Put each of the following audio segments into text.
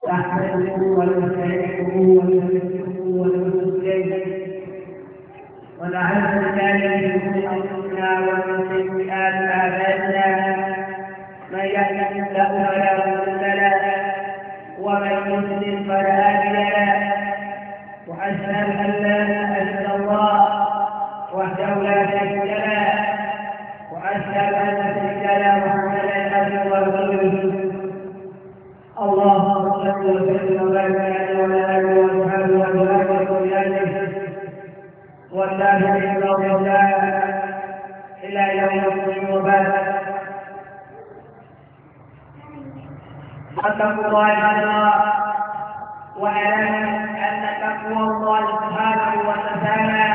نحمده ونستعينه ونستغفره ونستهديه ونعوذ بالله من شرور انفسنا ومن سيئات اعمالنا من يهده الله فلا مضل له ومن يضلل فلا هادي له واشهد ان لا اله الا الله وحده لا شريك له واشهد ان سيدنا محمدا عبده ورسوله اللهم صل وسلم وبارك عليه وعلى اله واصحابه وازواجه وذريته والتابعين لهم بإحسان الى يوم الدين وبعد اتقوا الله تعالى واعلموا ان تقوى الله سبحانه وتعالى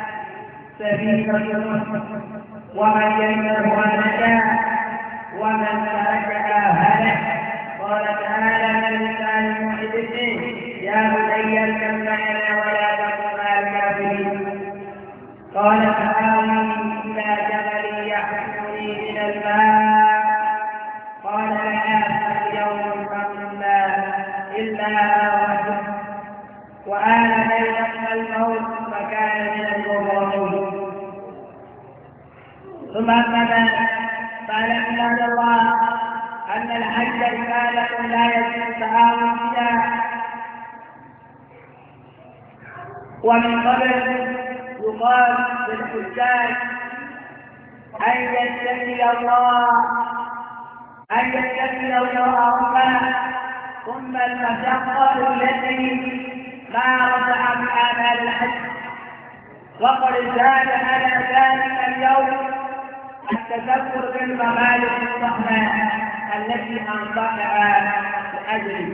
سبيل ومن يتبعها نجا ومن تركها هلك قال تعالى من لسان محدثه يا بني اركب معنا ولا تكن مع الكافرين قال تعالى الى جبل يحملني من الماء قال لا آخر يوم بفضل الله الا وحده وآل بينهما الموت فكان من المغرمين ثم أما قال عباد الله أن الحج رسالة لا يجوز التهاون بها ومن قبل يقال للحجاج أن يتقي الله ربه ثم المشقة التي ما رجع بآمال الحج وقد زاد على ذلك اليوم التذكر بالممالك الضخمة التي أنفقها لأجله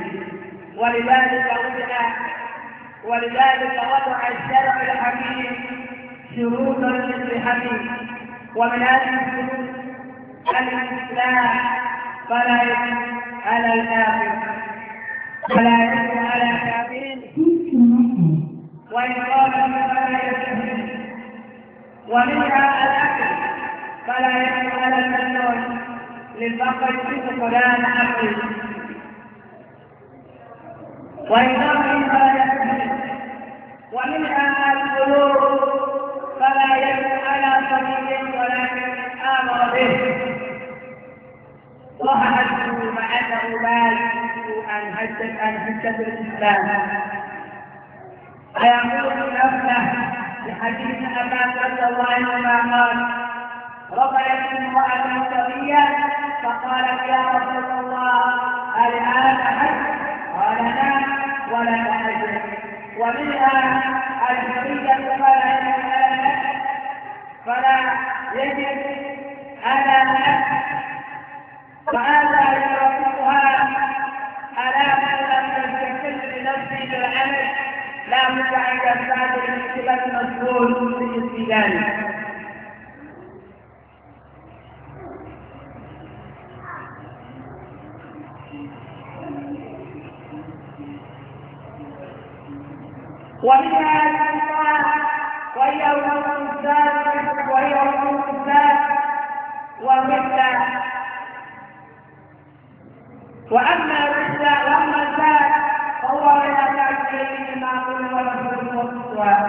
ولذلك وضع الشرع الحكيم شروطا للحكيم ومن هذه الشروط الإسلام فلا يجب على الكافرين وإقامة فلا يجب ومنها الأكل فلا يجب على الممنوع للفقر في فلان أكل وإقامة فلا يجب ومنها القلوب فلا يجب على صديق ولكن آمر به وحدثه مع أنه لا يجب أن حجة الإسلام فيقول نفسه لحديث أبان رضي الله عنهما قال رفعت امرأة سوية فقالت يا رسول الله هل هذا حج؟ قال نعم ولا حج ومنها الحرية فلا يجب على فهذا يرافقها على من لم يستقل بنفسه بالعمل لا بد ان يستعد المشكله المسؤول بالاستدلال ومنها الانصار وهي امور الذات والمثل واما الذات فهو من التعبير المعقول والمفهوم والصواب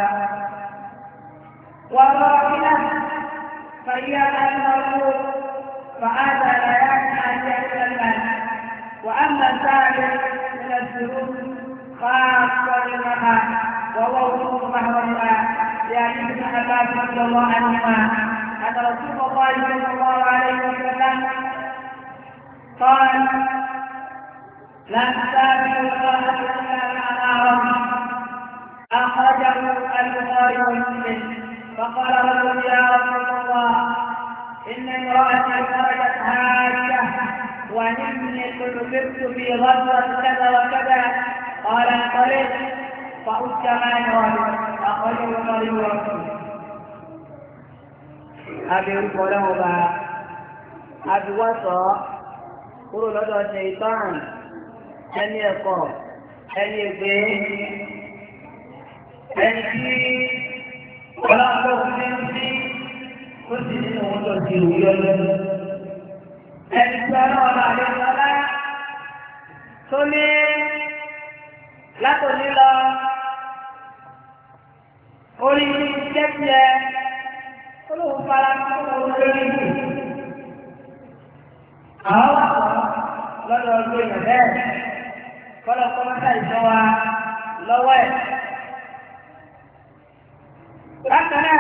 والراحله فهي المرفوض فهذا لا يعني ان يتكلم واما الثالث من الشروط خاصه لها وهو وجود محورها لحديث ابن عباس رضي الله عنهما ان رسول الله صلى الله عليه وسلم قال لا تسافر المرأة إلا مع محرم أخرجه البخاري ومسلم فقال رجل يا رسول الله إن امرأتي خرجت حاجة وإني كتبت في غزوة كذا وكذا قال انطلق فأتى ما يراد أخرجه البخاري ومسلم أبي القلوب أبي وصى kúrò lọ́dọ̀ ṣe ìtọ́rùn ẹni ẹ̀kọ́ ẹni ègbé ẹni tí ọlọ́pọ̀ fi ń sí ó sì nínú wọn lọ sí ìwúyọ́ lẹ́nu ẹni tí ọlọ́ọ̀lá àlejò ọlá tó ní látòní lọ orí jẹ́ tiẹ̀ olóhùn fara olóhùn lórí ìlú. Àwọn wà lọ́dọ̀ ọdún èèyàn bẹ́ẹ̀ kọ́lọ̀ kọ́mọ́tà ìjọ wa lọ́wọ́ ẹ̀. Bákan náà,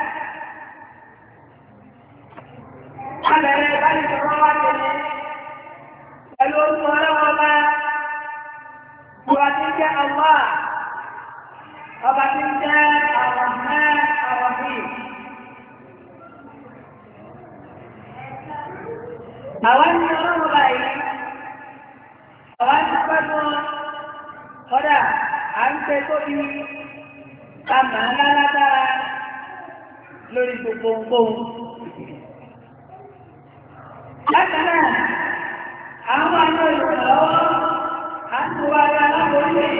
abẹ̀rẹ̀ ìbánisọ̀rọ̀ wá tẹ̀lé pẹ̀lú orúkọ ọlọ́wọ́ bá ọba tí ń jẹ́ Allah, ọba tí ń jẹ́ Ar-Rahman Ar-Rahim. Àwọn ní ọlọ́wọ́ báyìí, àwọn ti pẹ́lú ọ̀dà à ń pẹ́ tóbi ká màá lálágbára lórí gbogbo ohun. Bákan náà, àwọn àwọn olùrànlọ́wọ́ àtúwà aláborílẹ̀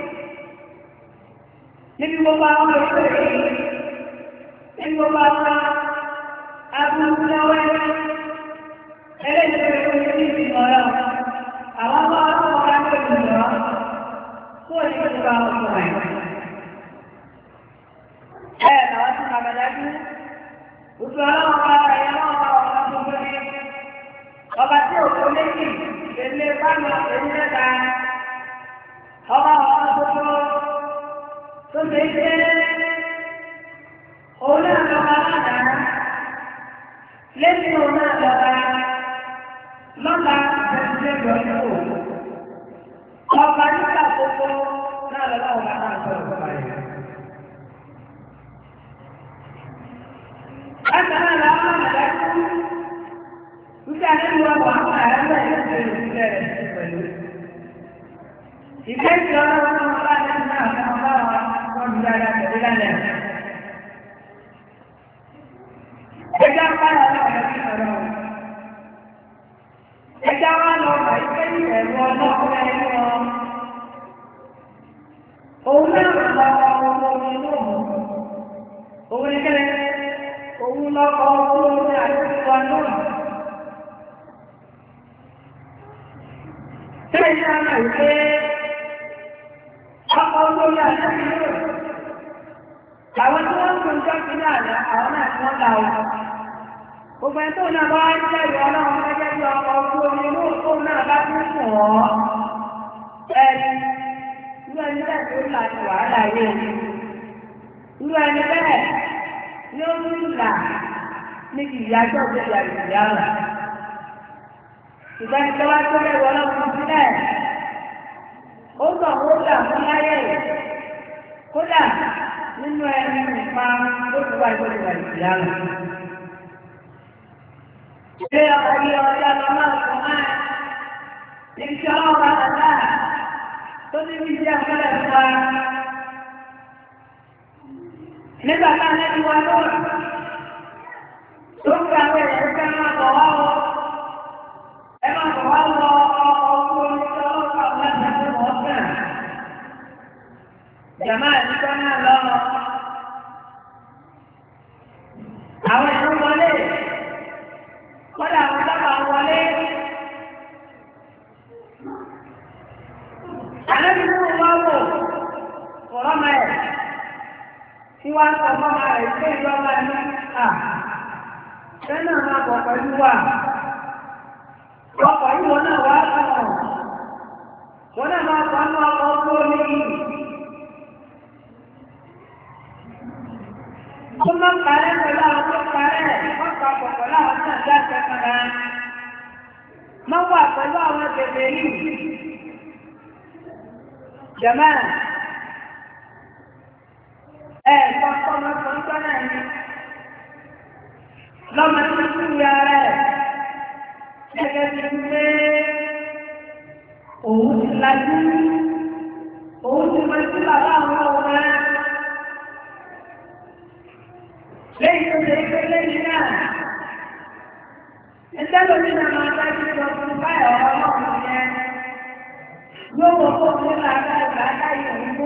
níbi gbogbo àwọn olùrànlọ́wọ́ yìí, níbi gbogbo àwọn abúlé ẹlẹ́gbẹ̀rẹ̀ ní ìgbìmọ̀ ọ̀rọ̀ àwọn ọmọ ọmọ ọmọ ìgbìmọ̀ kó ní ìgbà ọmọ rẹ̀. Àwọn tí a bàdájú, òtù ọlọ́wọ́ bá ẹ̀yẹ lọ́wọ́ ọmọ ọmọ ní ọba tí òkú méjì lè bánu èyí mẹ́ta ọba ọmọ tó ṣe ṣe òun náà lọ́wọ́ ládàá lẹ́sìn òun náà lọ́wọ́ lọ́la ìgbẹ́sílẹ̀ ìgbọ́nìkò ọba nígbà gbogbo náà lọ́wọ́ ọba náà sọ̀rọ̀ ọba yẹn. Bákan náà làwọn àmàdájú wípé àdéhùn ọmọ àwọn àyàwó ẹ̀ yóò ṣe ìrìnlẹ̀ rẹ̀ sí pẹ̀lú. Ìgbésí ọlọ́run náà bá dẹ́nu náà fún ọba wọn ní dáadáa pẹ̀lú lálẹ́. Ẹja pààyà náà lọ sí ọ̀rọ̀ wọn. Ẹja wá lọ bá ìfẹ́ ìrẹ̀lú ọlọ́run ẹni wọn. Òun náà lọ ọmọ inú òun. Òun ní kẹ́lẹ́. Òun lọ́kọ̀ ọdún ní àjọ́síwá náà. Tẹ́lẹ̀ ní àmà ìpé ọkọ̀ ọdún ní àjọ́síwá náà. Àwọn tí wọ́n ń kún jọ́ sí náà àwọn náà tí wọ́n láwọ́. Gbogbo ẹ̀ tó náà bá ń jẹ́rì ọlọ́run gẹ́gẹ́ bí ọkọ̀ ọdún omi inú tó náà bá tún sùn wọ́n. Ẹni, irú ẹni bẹ́ẹ̀ tó láti wàhálà yé. Irú ẹni bẹ́ẹ̀ ní ó ń là ní kì í yájọ́ òjòjò àìsíyá rẹ̀. Ìgbẹ́ni tó wá tó lẹ́wọ́ ọlọ́run sílẹ̀, ó sọ ó là fún láyé kódà nínú ẹni nípa ó ti wá ìgbòjò àìsíyá rẹ̀. Ilé ọkọ̀ yìí ọjà lọ máa sọ máa ní kí ọlọ́run bá tàdá tó ní bí jẹ́ ọ̀kẹ́lẹ̀ fún wa. Nígbà tá a lẹ́nu wa lóòrùn, tó ń gba àwọn èèyàn fẹ́ máa bọ̀ wá wọ, ẹ máa bọ̀ wá wọ ọkọ̀ orí tó ọkọ̀ mẹ́ta tó wọ́n fẹ́. Jàmá ìdíkọ́ náà lọ́rọ̀. Àwọn èèyàn wọlé, kọ́dà àwọn dábàá wọlé. Àlejò tó wá wò, ọ̀rọ̀ máa ẹ̀. Tí wá ń sọ fọ́mà rẹ̀ pé ìjọba ní ṣẹ́nà máa bọ̀ pẹ̀lú wà. Ọkọ̀ yìí wọ́n náà wá sọ̀rọ̀. Wọ́n náà máa sọ ní ọkọ̀ tó ní ìlú. Ó máa parẹ́ pẹ̀lú àwọn tó parẹ́, wọ́n papọ̀ pẹ̀lú àwọn tó àjá ìṣẹ́kànlá. Máa wà pẹ̀lú àwọn bèbè yìí. Jẹ̀máà. Kọ́kọ́ máa fọ́n tọ́nà ní lọ́mọ tí kú ya rẹ̀ gẹ́gẹ́ bí pé òun ti lajú, òun ti mọ sí bàbá àwọn ọmọ rẹ̀. Lẹ́yìn tó ṣe pé lẹ́yìn náà, ìtẹ́lò ní ìdáná adájú lọ fún báyọ̀ ọlọ́run yẹn yóò wọ́n kó fún làákà ìgbàdá ìrìnbó.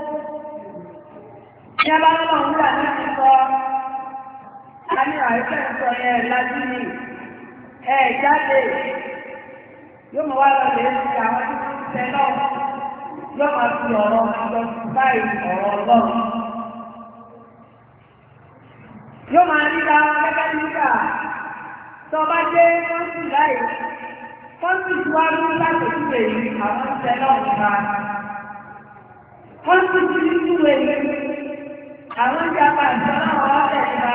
Ní abáwọ́lọ́ ń gbà ní ìsọ, a ní àìsẹ́ ìsọ yẹn lájú ní jáde, yóò mọ̀ wá lọ lè ṣe àwọn tí wọ́n tẹ náà yóò máa fi ọ̀rọ̀ lọ báyìí ọ̀rọ̀ ọlọ́run. Yóò máa ríra gẹ́gẹ́ nígbà tó bá dé kọ́ńtì láì kọ́ńtì tí wá rú látòjúwe yìí àwọn tẹ náà nípa. Kọ́ńtì tí níjúwe yìí àwọn ìjàpá àti ọlọ́run ọ̀tẹ̀ nípa.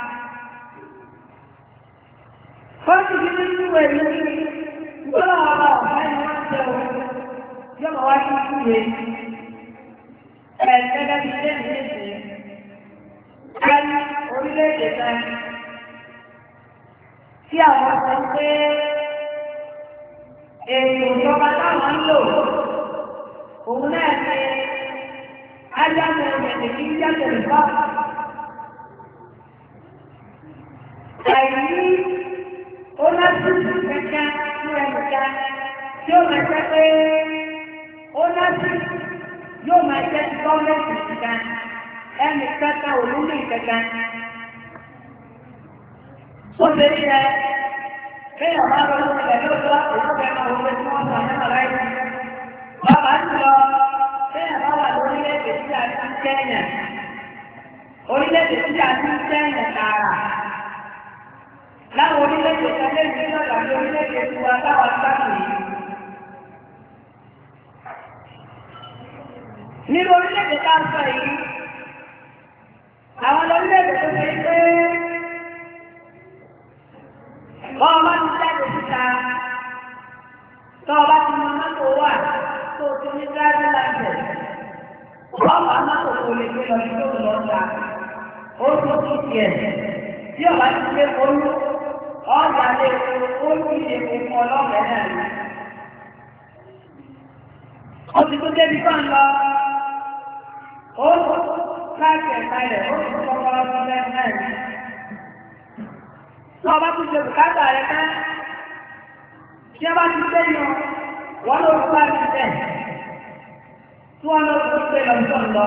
Kọ́ńtì tí níjúwe yìí gbọ́dọ̀ ọba ọ̀fẹ́ ni wọ́n ṣe o. Yóò máa wá sí ìwé gẹ́gẹ́ bí ilé ìdíje. A ní orílẹ̀-èdè kan tí àwọn sọ pé ètò ìjọba táwọn ń lò òun náà ní ájáde ìrẹ̀lẹ̀ kí jáde ìbá. Àìní ó lásìkò kẹ̀kẹ́ fún ẹnìkan tí ó máa jẹ́ pé ó lásìkò yóò máa jẹ́ gọ́ọ̀mẹ̀ntì nìkan ẹnì kẹta ò ní ní ìkẹta. Ó ṣe ní ẹ kéèyàn máa lọ sí ilẹ̀ lóòótọ́ ìlúkẹ́ máa wọlé tí wọ́n sàn náà láì sí. Bàbá ń lọ kéèyàn bá wà lórílẹ̀-èdè tí a ti ń kẹ́yìn. Orílẹ̀-èdè tí a ti ń kẹ́yìn tààrà. Láwọn orílẹ̀-èdè kan lè ní lọ́dà ní orílẹ̀-èdè tí wọ́n táwọn sáàpù yìí. Nínú orílẹ̀-èdè tá ń sọ yìí, àwọn orílẹ̀-èdè tó ṣe pé wọ́n bá ti jáde síta, tó ọba ti mọ mọ́tò wà tó ti ní dájú láìpẹ́. Wọ́n bá mọ́tò kò lè gbé lọ sí tó lọ ta. Ó tó tó tiẹ̀. Tí ọba ti gbé olú, ọjà lè ó ti lè kó ọlọ́ọ̀rẹ́ náà rí. Ó ti tó débi kan lọ. Ó láìpẹ́ ìpalẹ̀ ó ti kọ́kọ́ ọdún lẹ́nu náà rí. Tí ọba ti ṣe bùkátà rẹ̀ ká, tí ọba ti gbé yan, wọ́n ló rú bá ti tẹ̀. Tí wọ́n ló rú pé lọ sí ọ̀lọ́.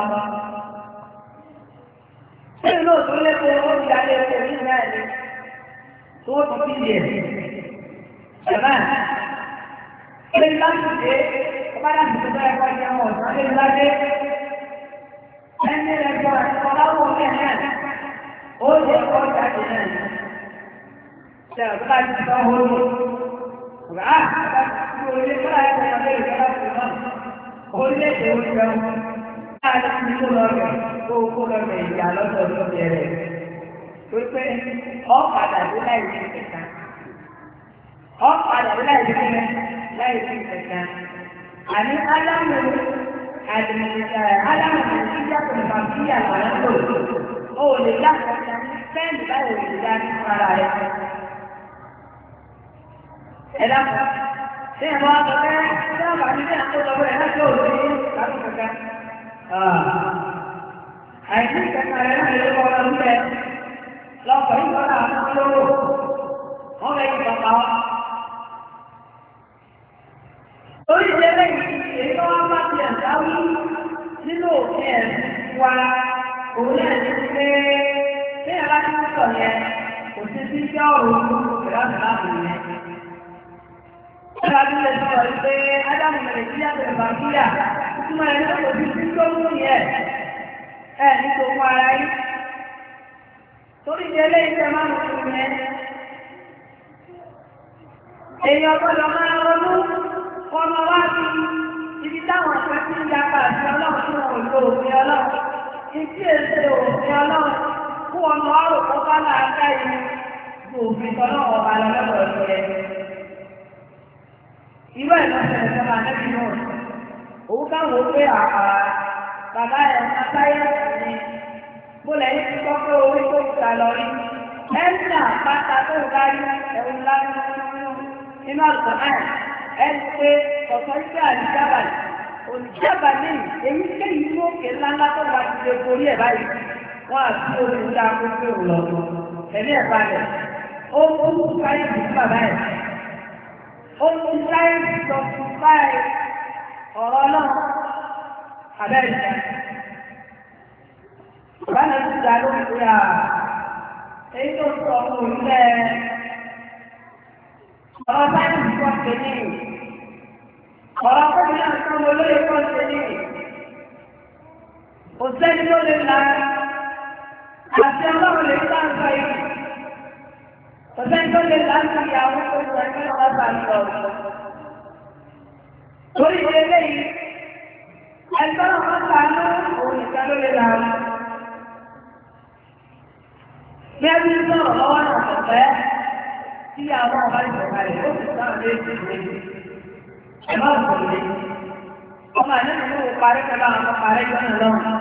Ṣé ìlú òtún lé pé ó ti dalé epo ní ìlú ẹ̀ ní? Tí wọ́n ti fi yẹ̀. Ẹ̀mẹ́, ilé ńlá ti dé, ọba láti tó bẹ́ẹ̀ kọ́ ìjẹun ọ̀sán lé ńlá dé. Ẹni rẹ̀ jọ ẹ̀kọ́ láwọn ọ̀gẹ́ náà, ó lè kọ́ jáde náà. Ṣé ọ̀gá ti sọ ọ́ lórí? Ọ̀gá ti orílẹ̀ kọ́lá ẹ̀kọ́ ìjọba ìjọba ti náà. Orílẹ̀-èdè ó jẹun. Láàrín ní kó lọ rẹ̀ kó lọ rẹ̀ ìyá lọ́dọ̀ ló bẹ̀rẹ̀. Pépé ọ̀padà dé láì sí ìkẹta. Ọ̀padà dé láì sí ìkẹta. Àní álámù álámù ìjà tó nípa bí àwọn ẹ̀kọ́ ò lè yàtọ̀ sẹ́ẹ̀lì báyìí ò lè dá ní ara rẹ̀. Ẹ dákun, ṣé ìwọ ọ̀dọ́fẹ́ ṣé àbá nílé àkójọpọ̀ ẹ̀ láti òòlù ní láti kankan? Àìsí ìkẹta rẹ̀ náà lè kọ́ ọdún bẹ́ẹ̀. Lọ́pọ̀ ìgbọ́nà àwọn olówó, wọ́n fẹ́ kí bàbá wa. Orí ìṣẹ́lẹ̀ yìí, èyí tó wá bá ti ẹ̀dá wí nínú òfin ẹ̀sìn wa, òun náà ní pé bí ẹ bá ti ń sọ yẹn, kò sí sí jẹ́ ọ̀rọ̀ ìrọ̀lẹ́ láti yẹn. Ẹ̀rọ adúlé sọ̀rọ̀ pé Ádámù mẹ̀rẹ̀ sí yàtọ̀ ìbàkúyà, ìtumọ̀ ẹ̀ ló kò sí sí tó mú yẹn. Ẹ ní kò fún ara yìí. Torí ti eléyìí tẹ máa ń fún yẹn. Èèyàn gbọ́dọ̀ máa ronú ọmọ wá sí ibi táwọn àpẹ tí ń yapa àti ọlọ́run tí wọn ò lo òfin ọlọ́run. Ìdí èsè òfin ọlọ́run fún ọmọ ọrùn tó bá náà ká yìí ju òfin tọ́lọ́wọ́ ọba lọ́wọ́ ìyẹn. Irú ẹ̀ lọ́sẹ̀ ìjọba nẹ́bí náà. Òun káwọn ó pé bàbá ẹ̀ sáyẹ́ ní bólẹ̀ yìí ti kọ́ pé orí tó ta lọ rí. Ẹ́ńtà pátá tó ń darí ẹ̀wọ̀n lánàá nínú àlùkò náà. Ẹni pé ọ̀sán iṣẹ́ àdìjábà olùjábà lẹ́yìn èyí kéyìí ní òkè ńláńlá tó wà ti lè borí ẹ̀ báyìí. Wọ́n àti olùdá akókò òlọ́dọ̀. Ẹ̀mí ẹ̀ balẹ̀. Ó ń sáyẹ́ǹsì fún bàbá ẹ̀. Ó ń sáyẹ́ǹsì sọ fún báyìí ọ̀rọ̀ náà. Àbẹ́rẹ́ báyìí ti dá lórí pé èyí tó sọ fún orílẹ̀ ọ̀rọ̀ sáyẹ́ǹsì kan pè ní ọ̀rọ̀ pẹ̀lú náà sọ mo lóye kan ṣe ní kò sẹ́ni tó lè la àti ọlọ́run lè sá nǹkan yìí kò sẹ́ni tó lè la ní ìyàwó tó sọ ẹgbẹ́ ọ̀gá bá ń lọ. torí ìdí eléyìí ẹgbẹ́ ọ̀gá bá ń lọ òun nìkan ló lè la. bí ẹbí ń sọ̀rọ̀ lọ́wọ́ náà kọ̀ọ̀fẹ́ tí àwọn ọba ìjọba rẹ̀ ó sì sáà lé sí ìwé ẹ má sọ lé ọmọ àlejò ló parí pẹ̀lú àwọn ọmọ parí jọ́nà lọ́wọ́.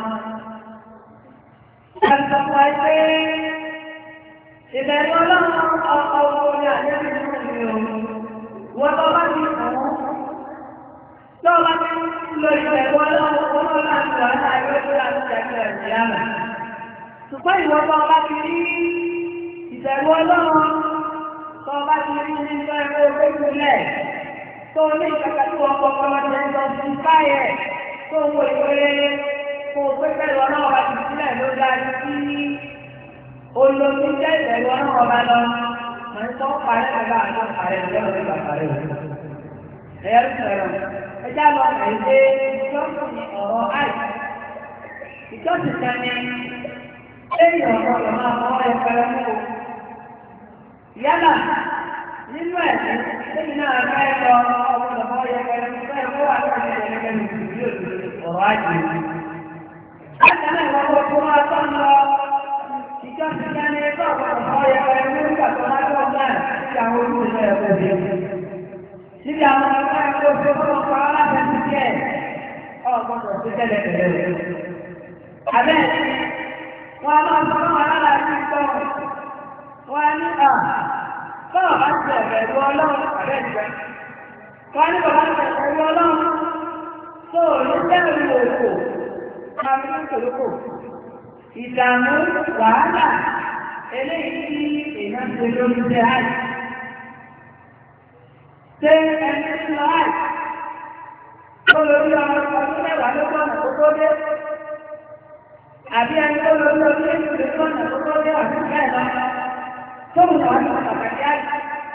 ẹ sọ fún ẹ pé ìbẹ̀rù ọlọ́run ọkọ̀ owó ní àlejò nínú ìlú wọ́n tó bá ti kàn wọ́n tó bá ti lo ìbẹ̀rù ọlọ́run ọlọ́run láti wà náà yóò tó láti jẹ́ ẹ̀sìn yàrá. ṣùgbọ́n ìwọ́n tó bá ti rí ìbẹ̀rù ọlọ́run tó bá ti rí nínú ẹgbẹ́ òkèkúnlẹ̀ tó ní ìkàkà tí wọ́n kọ́kọ́ lọ́jọ́ ń lọ sí báyẹ̀ tó ń wo ìwé kó o pé pẹ̀lú ọlọ́run ọba ti sílẹ̀ ló dájú sí olóòtú jẹ́ ìbẹ̀rù ọlọ́run ọba lọ mọ̀ ní tó ń parẹ́ ẹ̀bá àti àpàrẹ̀ ìjọba ìgbà parẹ́ ẹ̀yà sọ̀rọ̀ ẹjá lọ ẹ̀dẹ́ ìjọsìn ọ̀rọ̀ àì ìjọsìn kan ní lẹ́yìn ọ̀rọ̀ ọ̀rọ̀ máa mọ́ ẹ̀fẹ́rẹ́ mú o yálà nínú ẹ̀sìn lẹ́yìn náà fẹ́ lọ ọmọ ẹ̀fẹ́rẹ́ mú fẹ́ mú wà lọ́wọ́ ẹ̀fẹ́rẹ́ mú ọ̀rọ̀ àjẹ́ látàlẹ́ ìwọ́n tó máa tọ́ lọ ìjọsìn kan ní ẹgbẹ́ ọmọ ẹ̀fẹ́rẹ́ mú ìgbàtọ̀ lájọ́ náà sí àwọn olùsẹ̀ ẹ̀fẹ́ níbi àwọn ọmọ ẹgbẹ́ òṣèlú ọkọ̀ alábẹ́sí díẹ̀ ọgbọ́dọ̀ tó tẹ́lẹ̀ tẹ́lẹ̀ rẹ̀. Àbẹ́ wọn a máa sọ fún aláàbí ìtọ́ wọn ní bọ́ọ̀ bá ti ẹ̀bẹ̀rù ọlọ́run àbẹ́ ìgbẹ́. Wọ́n ní bàbá ti ẹ̀bẹ̀rù ọlọ́run tó ní tẹ́lẹ̀ òkò máa fi ń tòlókò. Ìdààmú wàhálà eléyìí tí èèyàn ti lórí jẹ́ àì. Ṣé ẹni tí lọ àì? Ó lórí ọmọ ọdún mẹ́wàá ló gbọ́nà tó tó dé. Àbí ẹni tó lórí ọdún méjì ló gbọ́nà tó tó dé ọdún bẹ́ẹ̀ lọ. Tó mú àwọn ọmọ pàtàkì àì.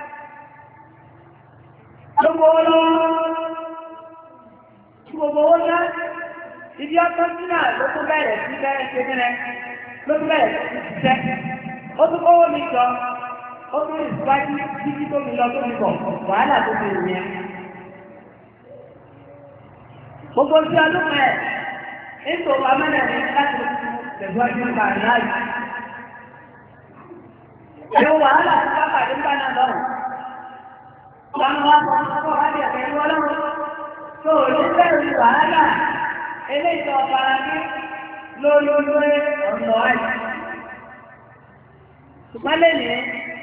Gbogbo owó lọ́wọ́. Gbogbo owó lá. Ibi ọtọ́ sí náà ló tún bẹ̀rẹ̀ sí bẹ́ẹ̀ ṣe nílẹ̀. Ló tún bẹ̀rẹ̀ sí ṣiṣẹ́. Ó tún kówó mi jọ. Ó tún ìsúwájú títí tó mi lọ tó mi bọ̀. Wàhálà tó mi rìn yẹn. Gbogbo tí ọdún mẹ́ ètò àmẹ́lẹ̀ ní láti tẹ̀síwájú nípa ìráyì. Ẹ̀rọ wàhálà tí pápá ní bá náà lọ́rùn. Ọ̀nà wa sọ ọkọ̀ láti ẹ̀kẹ́ ọlọ́run tó ní bẹ́ẹ̀rù wàhálà eléyìí ọ̀bára ní lórí ọ̀nà àì. Ṣùgbọ́n lẹ́yìn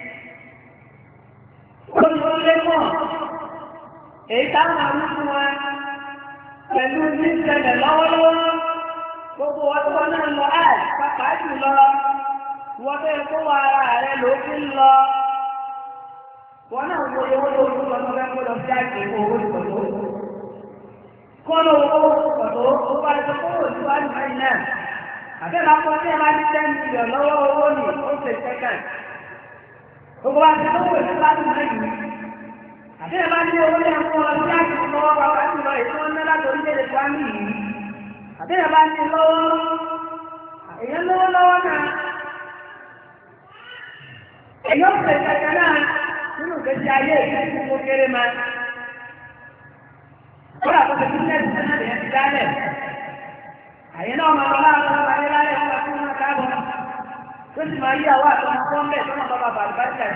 olùkọ́lé mọ̀ èyí táwọn arúgbó wa pẹ̀lú ní ìṣẹ̀lẹ̀ lọ́wọ́lọ́wọ́ gbogbo ọdún náà lọ àì pàpà jù lọ wọ́n fẹ́ kó wà ara rẹ̀ ló fi ń lọ wọ́n náà wo owó tó ń lọ sọ́fẹ́ kó lọ sí àjẹ́ owó ìpọ̀tó kọ́ lọ owó ìpọ̀tó ó bá lọ kó wò sí wàá nìkan yìí náà àbẹ́ máa kọ́ sí ẹ̀ máa ní 10 million lọ́wọ́ owó ní ó ṣe sẹ́kàn gbogbo wa ti lówó ìlú bá tún lẹ́yìn àbẹ́ ẹ̀ máa ní owó ní ẹ̀kọ́ lọ sí àjẹ́ lọ́wọ́ pàpà jù lọ èyí wọ́n ná láti orílẹ̀-èdè Kwami yìí àbẹ́ ẹ̀ máa ní lọ́wọ́ èyàn lówó lọ́wọ́ náà èyàn ó fẹ́ kẹ̀kẹ́ náà nínú ìgbésí ayé ìgbésí tó kéré máa kódà tó fi kíkẹ́ ìgbésí náà lè ti dálẹ̀ àyè náà máa lọ láàrín ọmọ ayé lálẹ́ ọmọ fún wọn káàbọ̀ tó sì máa yí àwọn àtọmọ pọ́ńbẹ̀ tó náà bàbá bàbá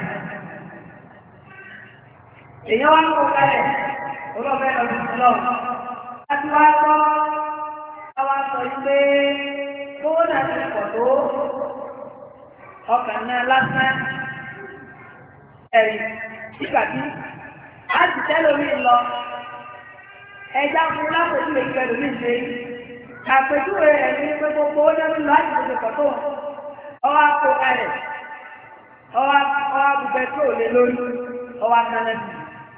èyàn wá ń kó kalẹ̀ olóòfẹ́ lọ sí lọ́wọ́ láti wá gbọ́ àwa sọ pé owó náà ti pọ̀ tó ọkàn náà lásán ẹ̀rí nígbà tí a ti tẹ́lẹ̀ omi lọ ẹja fún lápẹ̀júwe ìfẹ́ lómi ṣe àpèjúwe rẹ̀ ní pé gbogbo ó dẹ́nu lọ láti gbogbo pọ̀ tó ọwọ́ àpò kalẹ̀ ọwọ́ àbùbẹ̀ tó lè lórí ọwọ́ àtàlẹ́sì.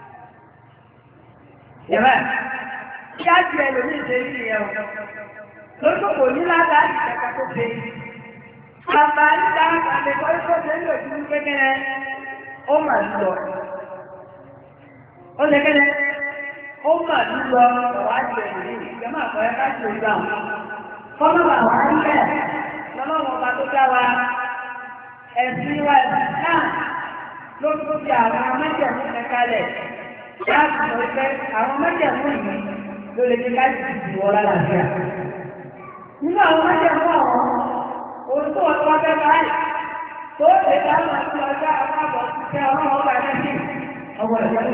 Yẹ̀mẹ̀ kí á ti ẹ̀ lómi ṣe ní ìyẹn o lójú kò ní láti àti ìjẹta tó ṣe. Àǹfààní dáhùn àlèkọ́ ikọ́ ṣe ń lò sí kékeré ó mà ń lọ. Ó ṣe kékeré ó mà lúlọ ọ̀wá jẹ ìlú ìjọba àkọ́yẹ́ ká ṣe ìgbà fọ́nà àwọn ilẹ̀ lọ́lọ́wọ́ ọba tó dá wa ẹ̀sìn wa ẹ̀sìn náà ló tó fi àwọn mẹ́jẹ̀mú kẹkalẹ̀ láti sọ pé àwọn mẹ́jẹ̀mú yìí ló lè ní ká sì ti wọ́ lálàáfíà. Nínú àwọn mẹ́jẹ̀mú àwọn ohun tó wọ́n tó wá fẹ́ báyìí tó lè dá wọn sí ọjọ́ àwọn àbọ̀ sí ọlọ́wọ́ ọba lẹ́sìn ọgbọ̀n ìjọba.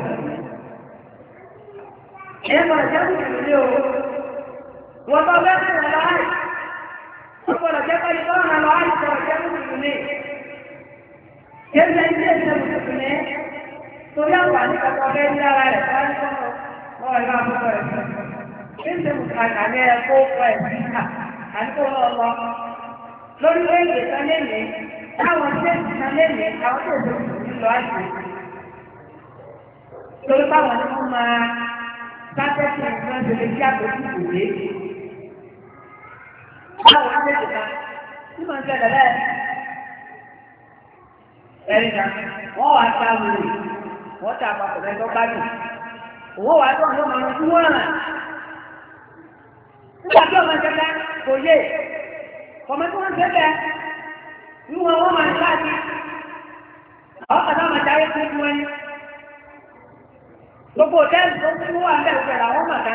Ẹ̀mọ̀ ìjọba ìrìnlẹ̀ o, wọ́n bá bẹ́ẹ̀ sí ọ̀rọ̀ láì. Ọgbọ̀n ìjọba ìtọ́rọ̀ lọ àìsàn ìjọba ìrìnlẹ̀. Kéèké ilé ìjọba ìrìnlẹ̀ torí àǹfààní kankan bẹ́ẹ̀ ní ara rẹ̀ wáyé sọ́nà lọ́wọ́ ìlú àbúkọ̀ rẹ̀. Kéèké ìjọba ní ẹ̀kọ́ ọkọ̀ ẹ̀ sí ìkà àti ọlọ́ọ̀lọ́. Lórílẹ̀-èdè kan lélẹ̀, táwọn ṣéèkì kan lélẹ̀, àwọn tó ìjọba ìrìnlẹ̀ àìsàn. Torí báwọn ni wọ́n máa sáfẹ́sì ìgbọ́n tó lè kí àpótí ìwé. Báwo ló lè dá? Tí mo ń ṣẹlẹ̀ bẹ́ẹ̀. Ẹ̀rí náà, wọ́n wá ta wùrì, wọ́n ta àpapọ̀ lẹ́tọ́ gbádùn. Òwò wá tó àwọn ọmọ ọdún wọ́n rà. Nígbà tí ọmọ ìṣẹ̀lẹ̀ kò yé, ọmọ tí wọ́n ń ṣẹlẹ̀, wíwọ́n wọ́n máa ń láti. Àwọn kan náà máa jáwé fún wọn. Gbogbo òtẹ́ẹ̀lì tó kú wà ní ẹ̀rọ àwọn màkà.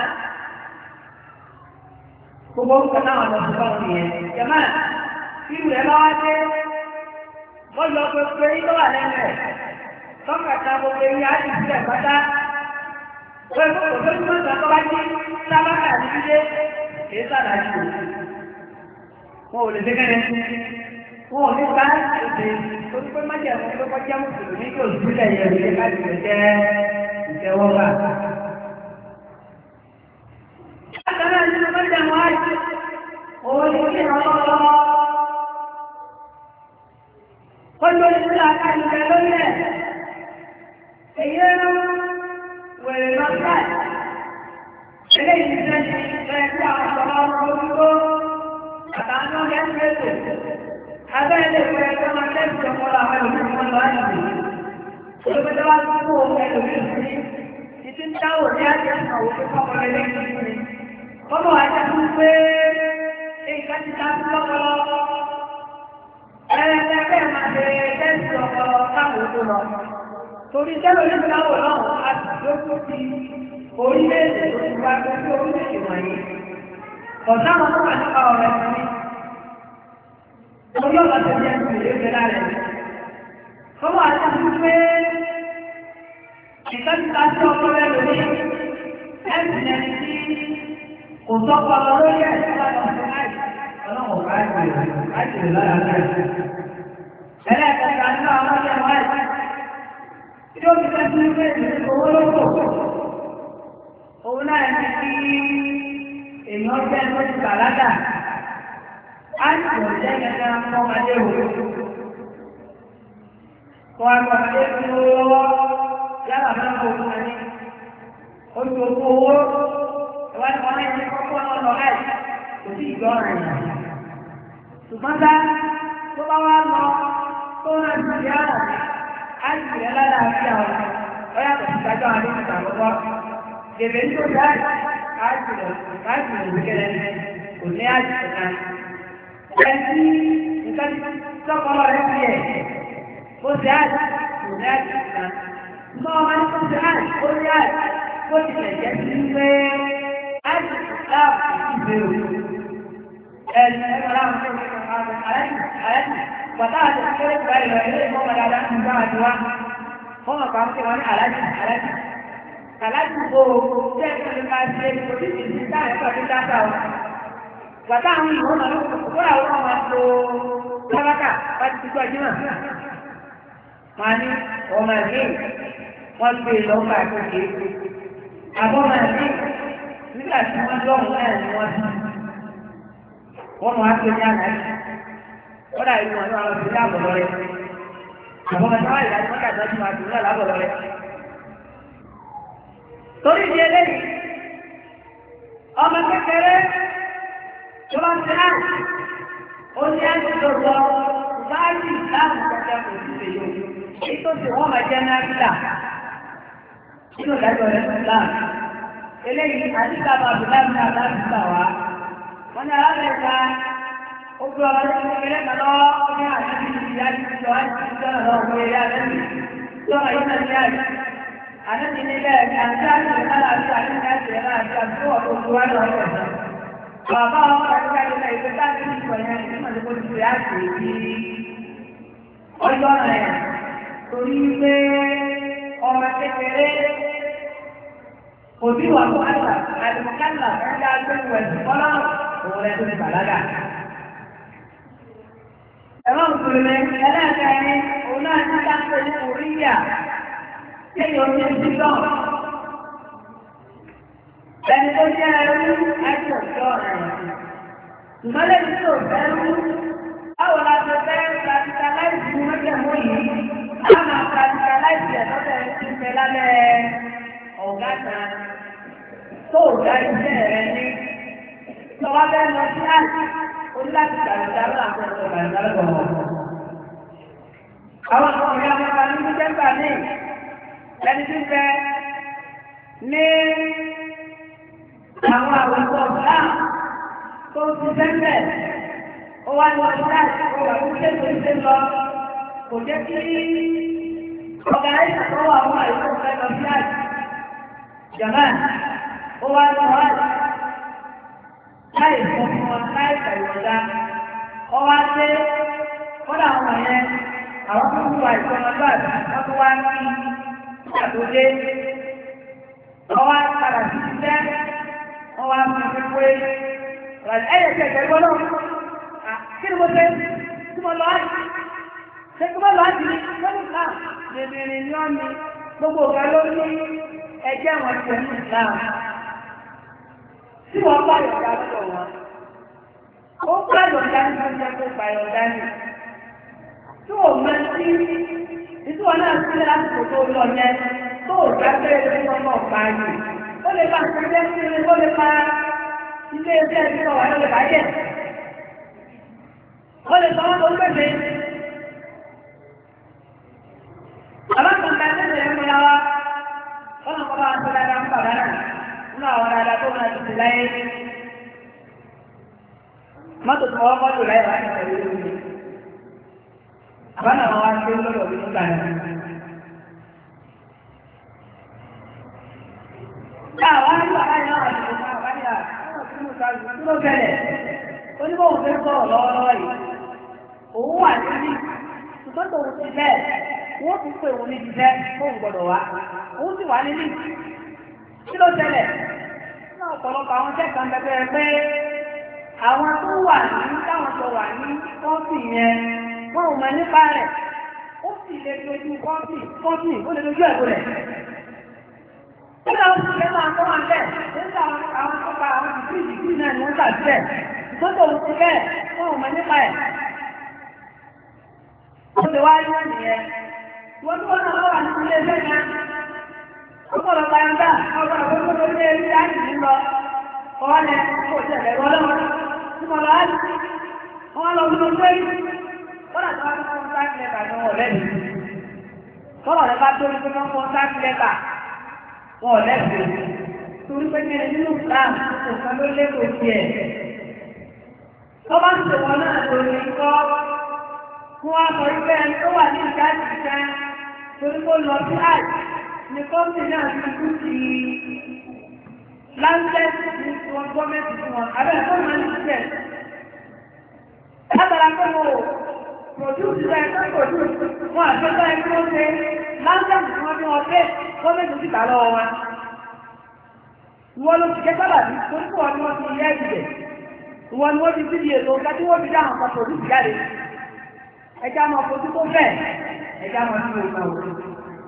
Gbogbo orúkọ náà lọ sí báwọn nìyẹn. Jẹ̀má, tí ìrẹ̀ bá wá dé, wọ́n yọ gbogbo eyín tó wà lẹ́nu ẹ̀. Tọ́kàtà gbogbo eyín á ti sílẹ̀ pátá. Wọ́n kò tó ní mọ́tò tó bá jí sábàkà ní ilé. Èé sàdájú o. Wọn ò lè dé kẹ́lẹ́. Wọn ò ní bá èdè torí pé májèmú tó kọjá mùsùlùmí yóò sílẹ̀ yẹ̀ wílé káàdì rẹ̀ jẹ́ ìjẹ́wọ́gbà. Àtàrà nínú májèmú àìsí, òun ni kí ọlọ́lọ́. Kọjú ìṣúlá káàdì rẹ̀ lórí ẹ̀. Èyí ẹ̀rọ wèrè lọ́sà. Eléyìí jẹ́ ìṣẹ́ tí àwọn ọ̀ṣọ́ ọmọ orúkọ àtàwọn ọmọ ẹgbẹ́ abẹ́rẹ́ ìwé ẹgbẹ́ máa tẹ́sí ọpọlọ àwọn olùkọ́ lọ àìsí. Olùkọ́ wá sí kó ohun ẹlò ní ìsìn. Ìtí ń dáwò ní àjẹ́ ìsànwó pé kọ́kọ́ lé lẹ́yìn ìsìn. Kọ́kọ́ wá jẹ́ fún pé nǹkan ti ta sí lọ́pọlọ. Ẹgbẹ́ máa ṣe tẹ́sí ọpọlọ káwọn tó lọ. Torí tẹ́lẹ̀ ní ìdáwò náà a sì lókù sí orílẹ̀-èdè tó ti wá sí orílẹ̀-èdè wọ̀nyí. Ọ̀dá wọn tó wà nípa ọ̀rọ̀ ẹ̀sìn. Orí ọ̀gá tó jẹ́ ìrèlè lára rẹ̀. Kọ́wọ́ àti àtúnfẹ́ ìtọ́júta sí ọkọ̀ rẹ̀ lórí ẹ̀sìn ẹni tí kò sọ́kọ̀ lọ lórí ẹ̀sìn láti ọ̀sẹ̀ láì ọlọ́wọ̀ láìpẹ̀ lára rẹ̀. Ẹlẹ́ẹ̀kẹ́ta nínú àwọn ọjọ́ wáyé tí ó fi tẹ́sí ilé ìdílé owó lóko. Òun náà ní kí èèyàn jẹ́ tó ti bàlágà. Àìsàn jẹ́ gẹ́gẹ́ ọmọdé òun. Kọ́ àgbàdé tí ó lọ́wọ́ yálà máa ń bò fún ẹni. Oṣù owó owó ìwádìí wọn ní kọ́kọ́ náà lọ láì kò sí ìgbọ́ ọ̀rọ̀ ẹ̀yà. Ṣùgbọ́n bá tó bá wá lọ tó náà ti di àrà àìsàn rẹ̀ lálàáfíà ọ̀rọ̀ ọ̀yàtọ̀ sí ìdájọ́ àdéhùn ìgbàlọ́wọ́. Gèbè ń tó dá àìsàn rẹ̀ ìgbẹ́kẹ̀lẹ́ kò ní àìsàn náà. Ẹni nǹkan tọ́kọ̀ọ́ rẹ̀ fi ẹ̀, ó ti àjì, kò ní àjì ìgbà. Mọ́ ọmọ ní kó ti àjì, ó ní àjì, kó ti lẹ̀jẹ́ sí pé àjì láàpù ìbéèrè. Ẹni ẹgbẹ́ láwọn tó ń bá àrẹ́jì, pàtà àti ìkéré ìgbà ìlọ ilé ìmọ̀ dáadáa ń bá àjọ wá. Wọ́n mọ̀ pàmò kí wọ́n ní àlájì. Àlájì wo jẹ́ ìpínlẹ̀ máa ṣe òṣìṣẹ́ ìdíjà ẹ̀kọ́ ìdíjà Bàtà àwọn ìwọ̀n náà wọ́n àwọn ọmọ àpò sábàkà láti ti gbọ́ jímọ̀. Wọ́n ní ọmọ ẹ̀gbẹ́ wọ́n gbé lọ́gbà àkókè. Àbọ̀ ọmọ ẹ̀gbẹ́ nígbà tí wọ́n lọ́rùn náà ni wọ́n ti. Wọ́n mọ̀ á pè ní àná yìí. Wọ́n dà ìlú wọn ní àwọn òṣèlú àbọ̀ lọ́rẹ́. Àbọ̀ ọmọ táwọn ìdájọ́ wọ́n dàgbà tí wọ́n ti náà lábọ̀ lọ́rẹ́. Torí ìdí eléyìí, ọmọ kékeré tó bá ti náà ó ní àti lọ́gbọ́ báyìí láti kọjá kò sí lè yóò èyí tó ti wọ́n máa jẹ́ náà kílà nínú ìdájọ́ rẹ̀ láà eléyìí àdìgbà bàbá láti àdáṣìgbà wá. Wọ́n ní arábìnrin kan ó gbé ọmọ ní kékeré kan lọ́wọ́ ní àdébí ìyá ìjọ àti ìjọ náà lọ́wọ́ pé eré àdébí tí ọmọ yìí náà ní àyè. Àdébí nílẹ̀ àti àti ìkálà àti àti àti ẹ̀rọ àti àti ọ̀tọ̀ tó wá lọ́wọ́ ẹ̀sán. Bàbá ọmọ àti àti ìgbé táàbí ìgbọ̀ yẹn ní ìmọ̀ ìgbó ti fi àti ìdí ọjọ́ rẹ̀ torí pé ọmọ kékeré òbí wà fún àgbà àdìmọ̀kálà ẹ̀dá gbẹ̀wò ẹ̀sìn kọ́lá òun rẹ̀ tó ti bàlágà. Ẹ̀rọ ìpìlẹ̀ ẹlẹ́ẹ̀kẹ́rin òun náà ti dáńpé ní oríyà kéèyàn ti ń dídọ̀. Ẹni tó jẹ́ ẹrú àìsàn ìjọ rẹ̀. Ìmọ̀lẹ́ ti tó fẹ́rú. Báwo la ṣe fẹ́ practicalize ní mọ́jẹ̀mú yìí? A máa practicalize ẹ̀ lọ́dọ̀ ti ń bẹ lálẹ́ ọ̀gá kan. Tó ọ̀gá iṣẹ́ rẹ̀ ní. Tọ́wọ́ bẹ́ẹ̀ lọ sí àìsàn. Oníláti ṣàlùdáró àti ọ̀sọ̀ ìgbàlódé lọ́wọ́. Àwọn ọ̀rẹ́ ọmọba ní Dẹ́mbà ní ẹni tí ń bẹ ní àwọn àwùjọ ọ̀gá tó ti bẹ́ẹ̀ ó wá ní ọdún láti ọgbà tó ṣe tó ṣe lọ kò jẹ́ kí ọ̀gá ẹ̀ṣà tó wà fún àìsàn ọ̀fẹ́ lọ sí àjì. Jàmáà ó wá ní ọ̀hádì. Láì sọ fún wọn láì ṣàyọ̀dá ọwá dé kọ́dà àwọn yẹn àwọn tó wù àìsàn ọlọ́àbí wọ́n tó wá ní ìgbà tó dé ọwá padà sí iṣẹ́ ọwá fún mi pé ẹ̀yẹ̀ kẹ̀kẹ́ gbọ́dọ̀ kí ni mo ṣe tí mo lọ àjì ṣe kí mo lọ àjì ní lọ́dún náà lèmìrì ní ọ́nì gbogbo ọ̀gá ló ní ẹjẹ́ wọn ti ẹ̀mí ìsìláàmù. Tí wọ́n bá yọ̀dá lọ́dọ̀ wọn, ó bá yọ̀dá ní ọjọ́ tó bá yọ̀dá ní. Tí ò mẹ́ sí, ìtú wọn náà sílẹ̀ lásìkò tó lọ yẹn, tó ò dábẹ́ ilé wọn náà bá yìí. Ó lè bá ìṣẹ́jẹ́ sí ilé, ó lè bá ilé iṣẹ́ tí wọ́n wà ló lè bá yẹ̀. Ó lè sọ wọn tó ń pèsè. Alákùnrin ẹgbẹ́ ìṣẹ̀lẹ̀ ń múra wa, wọ́n náà kọ́ bá wọn tó dáadáa ń pàdánù náà. Nínú àwọn dáadáa tó máa ti láyé mọ́tò tó wọ́n mọ́tò láyé wá ní ìpẹ̀lú ìlú àbánà wọn wá sí lọ́dọ̀ bí nígbà náà. Àwọn àríwá láyé náà wà ní ìlú náà wá ní àwọn tí mo sáré tí ló bẹ̀rẹ̀ oníbòwò fẹ́ sọ̀rọ̀ lọ́wọ́lọ́wọ́ yìí. Òun wà níbí ṣùgbọ́n tòun ti bẹ́ẹ̀ wọ́n ti pè òun níbi fẹ́ fóun gbọ́dọ̀ wá. Òun sì wà níbí. Kí ló ṣẹlẹ̀? Ní ọ̀pọ̀lọpọ̀ àwọn iṣẹ́ kan bẹ̀rẹ̀ pé àwọn tó wà ní táwọn tó wà ní kọ́ọ̀tì yẹn wọ́n ò mọ̀ nípa rẹ̀. Ó sì lè dojú kọ́ọ̀tì ó lè dojú ẹ̀kọ́ rẹ̀. Nígbà ó sì lè máa tó wà bẹ́ẹ̀ nígbà àwọn tó pa àwọn ìdíkì náà ni wọ́n gbà sílẹ̀. Ìtọ́jú òun ti bẹ́ẹ̀ wọ́n ò mọ̀ nípa ẹ̀. Ó lè wá yóò nìyẹn. Ìwọ́n tó wọ́n náà wà ní ilé iṣẹ́ yẹn. Ọgbọ̀rọ̀ gbàyànjá, ọgbọ̀rọ̀ gbogbo tó ní ẹrí láti ní lọ, ọwọ́lẹ̀ kò tẹ̀lẹ̀ rọ́lọ́wọ́, tí mo lọ áàdì, wọ́n lọ gbogbo tó rí, wọ́n àti wọ́n fún sáàkì lẹ́tà ní wọ́n lẹ́nu. Tọ́lọ̀ rẹ̀ bá tó rí pé wọ́n fún sáàkì lẹ́tà, wọ́n lẹ́nu. Torí pé kí nínú ìlànà òkan ló lé kò tiẹ̀. Tọ́ bá ti tẹ̀wọ́n náà lórí kọ́, fún wa sọ wípé ẹni tó wà ní ìjáde ìjẹ́ torí kó lọ sí àjì. Ní kọ́mpì náà ti kú ti láńsẹ́sì ní wọn gọ́ọ̀mẹ́ntì fún wọn, abẹ́ ẹ̀kọ́ máa ń ṣiṣẹ́. Látara pé mo pòdúùsì rẹ̀ tó pòdúùsì wọn àjọṣọ́ ẹni tó ṣe láńsẹ́sì tí wọ́n bí wọn pé gọ́ọ̀mẹ́ntì sì gbà lọ́wọ́ wọn. Ìwọ ló ti jẹ́ sábàbí torí pé wọn ni wọ́n ti yẹ ìbẹ̀. Ìwọ ni wọ́n ti fi di ètò ọ̀gá tí wọ́n fi dáhùn kan pòdúùsì jáde. Ẹja máa fojú tó bẹ̀, ẹja máa fi òun náà.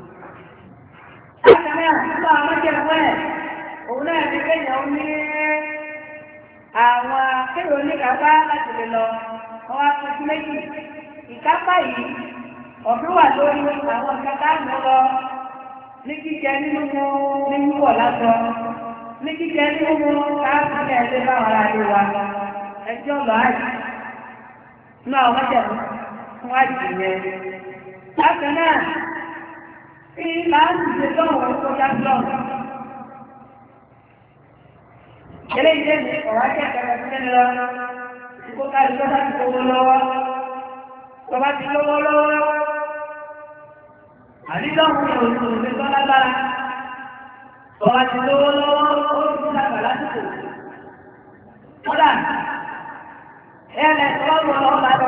Àkàrẹ́ àtúntò àwọn ọmọdé ẹ̀, òun náà ní kéèyàn ó ní àwọn akéwòn oníkápá láti lè lọ, wọ́n wá fún sí méjì. Ìkápá yìí, ọ̀fẹ́ wà lórí àwọn ìkápá mú lọ ní jíjẹ nínú ní wíwọ̀ lásán, ní jíjẹ nínú káàkiri ẹ̀ṣẹ́ báwọn ará ilé wa, ẹjọ́ lọ àjì. Nínú àwọn ọmọdé fún àjì yẹn. Bákan náà, tí láti ṣe lọ́wọ́ tó yá lọ́wọ́. eléyìí lè ní ọ̀rọ̀ akẹ́kọ̀ọ́ sílẹ̀ lọ ìkó ká ìjọ bá ti lówó lọ́wọ́ tó bá ti lówó lọ́wọ́ àdídọ́hùn ní oṣù tó lágbára tó bá ti lówó lọ́wọ́ ó ti dàgbà lásìkò kódà ẹ̀ẹ́lẹ̀ tó bá wọ̀ ọ́ bá lọ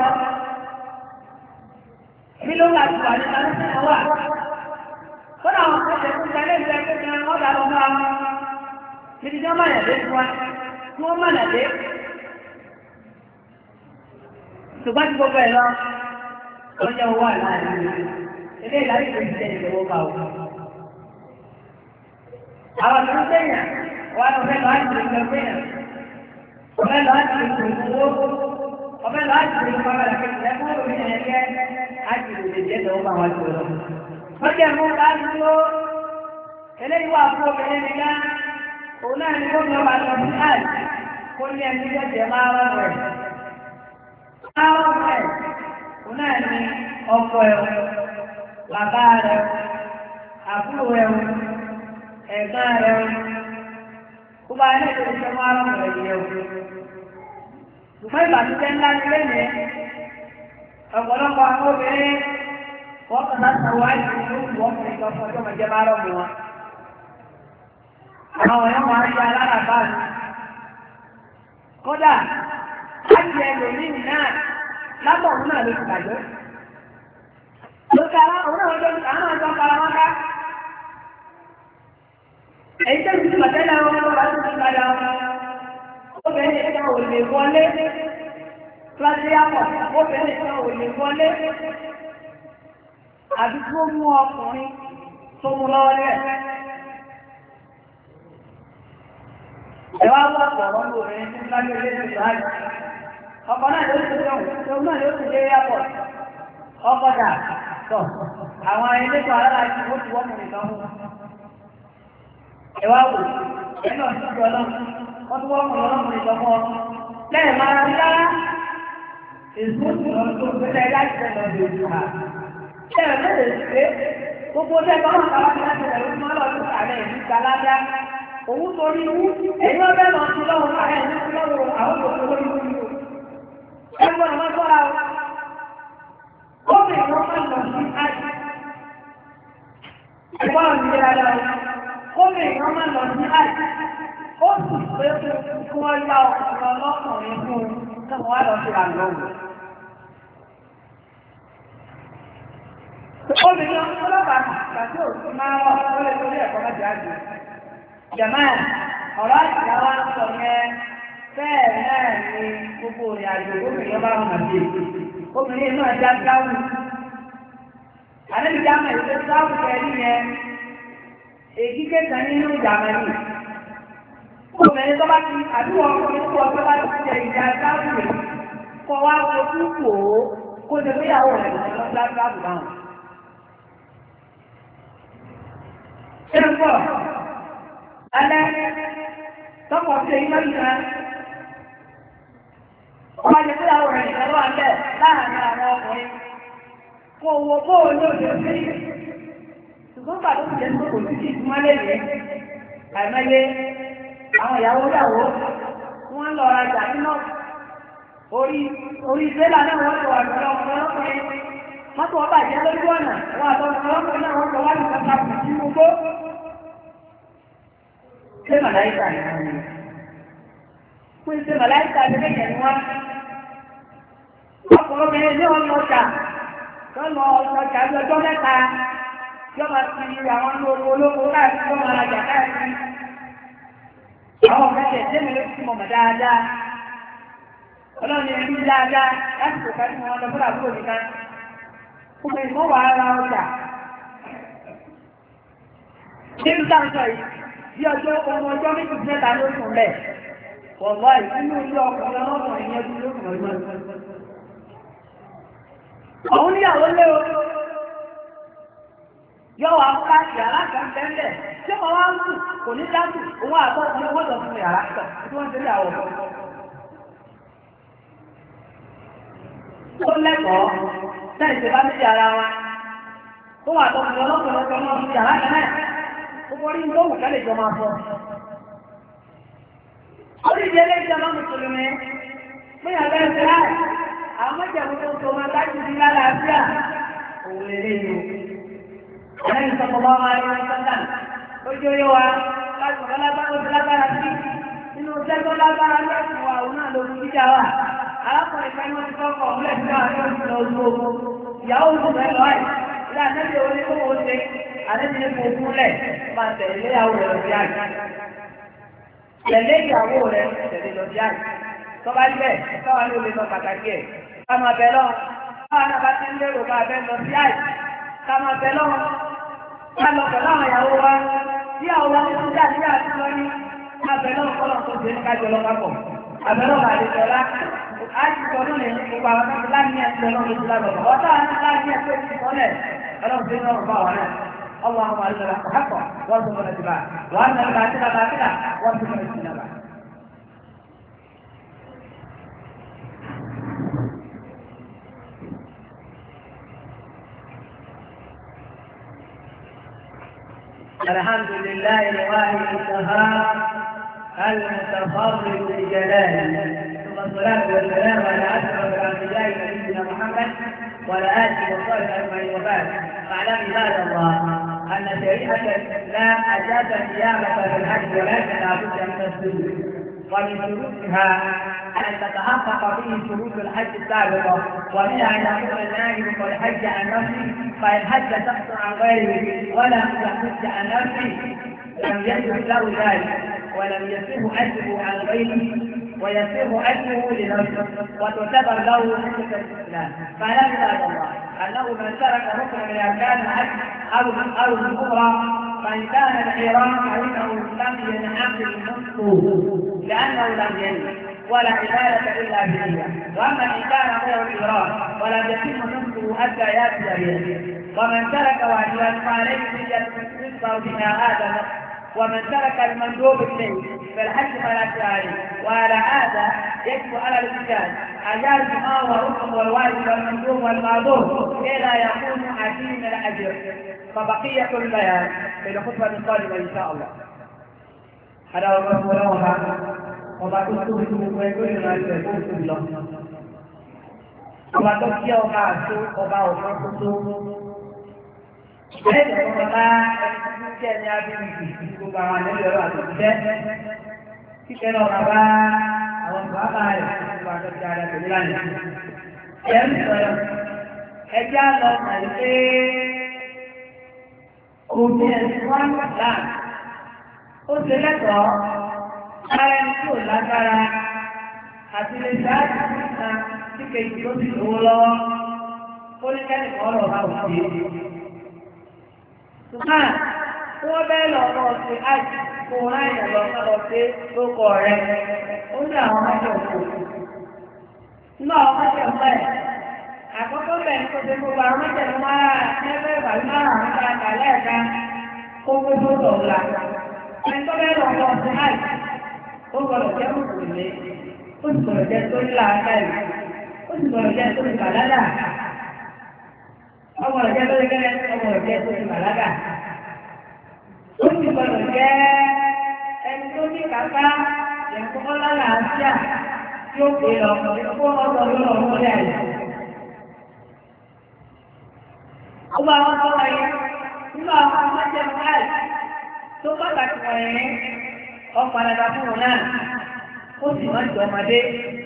bí ló wà tó wà ní alẹ́ wà kódà àwọn ọ̀sẹ̀ tó tẹ̀lé ìgbẹ́ tó tẹ̀lé wọ́n dà lọ́wọ́ àwọn níbi tí wọ́n mọ̀nà dé fún wa tí wọ́n mọ̀nà dé ṣùgbọ́n tí gbogbo ẹ̀ lọ wọ́n jẹ́ owó àláàrin ilé ìlàrí ìlú ìjẹ́ ìlú bá wù. àwọn tó ń tẹ̀yàn wà lọ fẹ́ lọ àti ìlú gbẹ̀yàn ọ̀fẹ́ lọ àti ìlú owó ọ̀fẹ́ lọ àti ìlú pàmẹ́lá kẹsìlẹ̀ fún òbí ẹ̀yẹ àti ìlú ìjẹ́ ìlú bá wọn tó lọ. wọ́n jẹ́ mú láti lọ eléyìí wà fún obìnrin nìkan òun náà ni gómìnà wà lọ sí àì kó ní ẹni jẹ́jẹ́ máa rán rẹ̀. máa rán rẹ̀ òun náà ni ọkọ ẹ̀ bàbá rẹ̀ àbúrò ẹ̀ ẹ̀gbọ́n rẹ̀ kó bá ní ètò ìṣẹ́ máa rán rẹ̀ yẹ̀ o. ṣùgbọ́n ìbànújẹ́ ńlá ní lẹ́yìn ọ̀pọ̀lọpọ̀ àwọn obìnrin wọ́n kàn láti àwọn àìsàn ìlú ọkùnrin kan fún ọjọ́ mọ̀jẹ́ máa rọ̀ mọ́ wọn. Àwọn ọ̀yọ́ máa ń ṣe aláràbá mi. Kódà, láti ẹlòmíì náà, lábọ̀ òun náà ló ti bàjẹ́. Lókè òun náà lọ́jọ́ àwọn ọjọ́ para wọn ká. Èyí tó ti bàjẹ́ lẹ́wọ̀n wọn lọ́wọ́ tó ti padà wọn. Obìnrin kan ò lè wọlé. Fúláṣíyàpọ̀, obìnrin kan ò lè wọlé. Àbí tó mú ọkùnrin tó mú lọ́wọ́ lẹ́ẹ̀. Ẹwà wọ́n pọ̀rọ̀ ń lò rẹ̀ ní láyé ilé ìṣòhájì. Ọkọ̀ náà ló ti jẹun, tó náà ló ti jẹ́ yàpọ̀. Ọkọ̀ dà, tọ̀, àwọn elétò aláàjì ó ti wọ́pọ̀ nìkan mú. Ẹwà wò, ẹ̀nà ìṣòjọ́ ọlọ́run, wọ́n ti wọ́pọ̀ ọlọ́run nìkan mú ọ. Lẹ́yìn máa ń lá èso ìṣòro tó gbẹ́lẹ̀ láti tẹ̀lé ọdún ìlú ha. Lẹ́yìn lè ṣe gbogbo tẹ́gbọ́n máa kàwá ní láti tẹ̀lé ọdún ọlọ́run àlẹ́ ìlú Galádá. Òun torí wú, ẹ̀yìn ọbẹ̀ lọ sí lọ́wọ́ láàrin ẹ̀yìn sí lọ́wọ́ àwọn òṣèlú orí wú yóò. Ẹgbọ́n ọmọ gbọ́ra ọ. Gómìnà wọn máa lọ sí àjì. Ẹgbọ́n ọ̀nà ìlera lọ. Gómìnà wọn máa lọ sí àjì. Ó sì pé kí wọ́n yá ọkùnrin ọlọ́kùnrin fún un kí wọ́n wá lọ sí àlọ́wọ̀. Obìnrin ọlọ́pàá àti òṣù máa ń wọ́n lórí torí ẹ̀kọ́ mẹ́jọ àjò. Jàmáà, ọ̀rọ̀ àtìláwá ń sọ yẹn bẹ́ẹ̀ náà ni gbogbo ìrìn àjò obìnrin bá wọn àti obìnrin náà já sáwù. Àdébí jámà ìwé sáwù kẹrí yẹn, èyí kéka nínú ìjàmà ni. Obìnrin tó bá ti àdúgbò ọkùnrin tó ọjọ́ bá ti jẹ ìjà sáwù rẹ̀ kọ́ wá ojú kò ó kó lè gbéyàwó rẹ̀ lọ́dún sáwù báwọn. Ṣé ń bọ̀? Alẹ́ tọ́pọ̀ sí èyí lọ́yìn náà. Ọmọ jẹ́ pé àwọn ọ̀rẹ́ ìṣẹ́lọ́ àlẹ́ láàárín àwọn ọkùnrin. Kò wo bóò ní òjò sí. Ṣùgbọ́n pàtó ti jẹ́ tó kò sí sí ìtumọ́lé rẹ̀. Àìmọye àwọn ìyàwó yàwó wọ́n lọ rajà nínú orí ìgbélà náà wọ́n lọ wà lọ́wọ́ ọkùnrin. Mọ́tò ọba ìjẹ́ lójú ọ̀nà wọn àtọ́kùnrin ọkùnrin náà wọ́n lọ wá ní ọ̀pọ̀ sí gbogbo. Ṣé màláìkà ni wọ́n ní? Fún ṣe màláìkà ni lẹ́yìn ni wọ́n. Ọkùnrin obìnrin ní ọ̀nà ọjà, lọ́nà ọjà ní ọjọ́ mẹ́ta, yọba ti àwọn olóko káàkiri tó máa rajà káàkiri. Àwọn ọ̀gẹ́gẹ̀ tẹ́mi ló ti mọ̀mọ̀ dáadáa. Ọlọ́run ẹni dáadáa láti kò kájú wọn lọ fúnra àbúrò nìkan. Fún ìmọ̀ wà ara ọjà. Nínú táǹkọ̀ yìí, bí ọjọ́ ọmọ ọjọ́ méjì mẹ́ta ló sùn lẹ̀. Wọ̀lọ́ ìsinú ilé ọkùnrin ọlọ́kùnrin yẹn dúró fún ọjọ́ ìgbà. Òun níyàwó lé o. Yọ wà fún láti yàrá kan tẹ́lẹ̀. Tí ọmọ wa ń sùn, kò ní dáàbò, òun àtọ́ ọkùnrin wọ́n lọ fún yàrá kan tí wọ́n ti rí àwọ̀. Ó lẹ́kọ̀ọ́ náà ìṣe bá méjì ara wa. Ó wà tọkùnrin ọlọ́kùnrin ọkọ̀ náà fún yàrá kan náà. Gbogbo orí ń tó wù kẹ́lẹ̀ jọ máa fọ́. torí ìdílé ìjọba mùsùlùmí fún ìyàgbẹ́ ẹ̀sẹ̀ láì àwọn mọ́jẹ̀mú tó tó máa láti di lálàáfíà òun lè lè lò. Ẹlẹ́yìn sọ́kọ̀ bá wà ní ọ̀sán ojú oyé wa láti mọ̀ lágbára sí nínú sẹ́gbọ́ lágbára lẹ́sùn wa òun náà lórí jíjà wa. Arákùnrin kan ní wọ́n ti kọ́kọ́ ọ̀hún lẹ́sùn wa ní oṣù lọ ojú ogun. Ìyàwó oṣù rẹ̀ lọ́ọ̀ ẹ̀ ilé àtẹ́sẹ̀ orí tó wọ́n ṣe àtẹ́sẹ̀ ní kò fúnlẹ̀ máa tẹ̀lé ìyàwó rẹ̀ lọ sí àjì. Tẹ̀lé ìyàwó rẹ̀ tẹ̀lé lọ sí àjì. Tọ́ba ibẹ̀ káwa ní olè lọ pàtàkì ẹ̀. Ká máa bẹ̀ lọ́wọ́. Káwa náà bá ti ń lérò ká bẹ́ lọ sí àjì. Ká máa bẹ̀ lọ́wọ́. Ká lọ pẹ̀lú àwọn ìyàwó wa. Bí àwọn ọmọ tó dà ní àtúntò ní abẹ náà kọ́lọ̀ tó ṣe ní kájọ lọ papọ̀. Abẹ náà bá lè jọlá. A ti sọ ní lè ní gbogbo àwọn tó láti ẹ̀sìn lọ́wọ́ lójú lábọ̀. Ọ̀tá àwọn láti ẹ̀sìn tó sọ́lẹ̀. Ọlọ́run tó ń rọrùn bá wà náà. اللهم أرنا الحق وارزقنا اتباعه وأرنا الباطل باطلا وارزقنا اجتنابه. الحمد لله الواحد القهار المتفرد بجلاله ثم الصلاة والسلام على أشرف الأنبياء نبينا محمد وعلى آله وصحبه أجمعين وبعد. فاعلم عباد الله أن شريعة الإسلام أجاز النيابة في الحج ولكن لا بد من السجود. ومن شروطها أن تتحقق فيه شروط الحج السابقة ومنها أن يكون النائب قد حج عن نفسه فإن حج شخص عن غيره ولم يحج عن نفسه لم يجوز له ذلك ولم يصح أجره عن غيره ويصح أجره لنفسه وتعتبر له حجة الإسلام. فاعلم عباد الله أنه من ترك ركنا من أركان الحج أو الكبرى فإن كان الحرام فإنه لم ينعقد نصفه لأنه لم ينوي ولا عبادة إلا بالنية. وأما إن كان غير الإحرام ولم يتم نصفه حتى يأتي به. ومن ترك واجبا فعليه نية نصفه بما هذا ومن ترك المندوب اليه فالحج فلا عليه. وعلى هذا يجب على الرجال ان يعرف ما هو الركن والواجب والمندوب والمعذور كي لا يكون عديم الاجر. فبقيه البيان في الخطبه القادمه ان شاء الله. هذا هو قولنا وما كنت ويقول ما يقول الله وما تبكي وما أسوء وما أفضل bẹ́ẹ̀ ni ọmọ bá ẹni tí ní abínibì gbogbo àwọn àlejò àti ìṣẹ́ kíkẹ́ náà bàbá àwọn bàbá rẹ̀ gbogbo àtọ́jú ara pẹ̀lú lánàá. Ẹ̀ ń sọ̀rọ̀ ẹjẹ́ àlọ́ màlẹ́ pé òbí ẹ̀sìn wá ń gbà ó ṣe lẹ́tọ̀ọ́ ara ẹni tí ò lágbára àti lè ṣáàtì níta tí kejì tó ti lówó lọ́wọ́ ó ní kẹ́nìkan ọ̀rọ̀ bá òkè. Ṣùgbọ́n tí wọ́n bẹ́ẹ̀ lọ lọ sí àìsí kó ráyìn lọ sọ́lọ sí lókọ rẹ̀, ó ní àwọn ọmọdé òkú. Nínú àwọn ọmọdé ọ̀pẹ́, àkọ́kọ́ bẹ̀ ní kó ṣe gbogbo àwọn ọmọdé ló máa ẹgbẹ́ ìbàlú máa ń ká àkàlẹ́ ẹ̀ka kó gbogbo dọ̀la. Ẹni tó bẹ́ẹ̀ lọ lọ sí àìsí, ó gbọ́dọ̀ jẹ́ mùsùlùmí, ó sì gbọ́dọ̀ jẹ́ tó ní làákàyè, ó sì gbọ́dọ̀ jẹ́ tó ní bàládà. Ọmọ ọ̀jẹ́ tó lé kẹ́lẹ́ ọmọ ọ̀jẹ́ tó ti bàlágà. Ó sì gbọdọ̀ jẹ́ ẹni tó ní kápá ẹ̀kọ́ lálàáfíà tí ó pè lọ fún ọ̀dọ́ lọ́wọ́ ọmọdé àyè. Ó bá wọn sọ wáyé nínú àwọn ọmọdé báyìí tó pàtàkì wọ̀nyí ọ̀pọ̀ àdàdà fún wọn náà ó sì máa ń jọ ọmọdé.